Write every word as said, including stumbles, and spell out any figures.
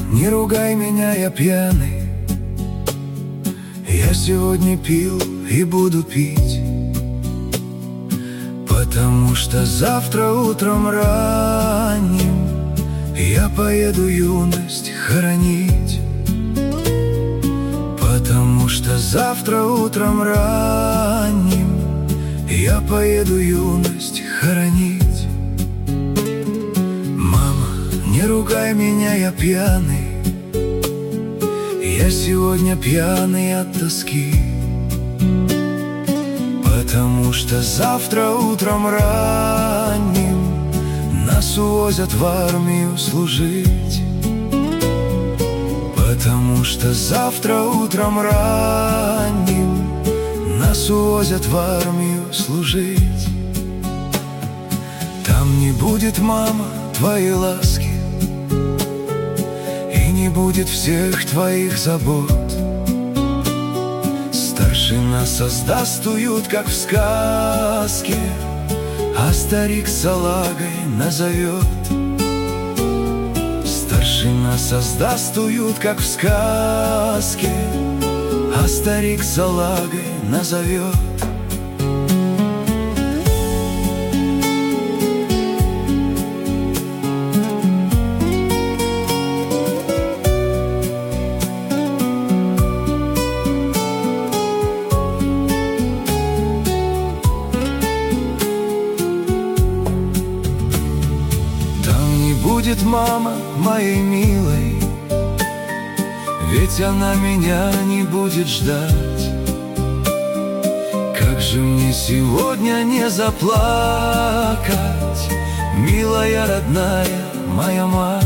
не ругай меня, я пьяный. Я сегодня пил и буду пить, потому что завтра утром ранним я поеду юность хоронить. Потому что завтра утром ранним я поеду юность хоронить. Мама, не ругай меня, я пьяный. Я сегодня пьяный от тоски, потому что завтра утром ранним нас увозят в армию служить. Потому что завтра утром ранним нас увозят в армию служить. Там не будет, мама, твоей ласки, и не будет всех твоих забот. Старшина создаст уют, как в сказке, а старик салагой назовет. Старшина создаст уют, как в сказке, а старик салагой назовет. Будет мама моей милой, ведь она меня не будет ждать. Как же мне сегодня не заплакать, милая родная моя мать?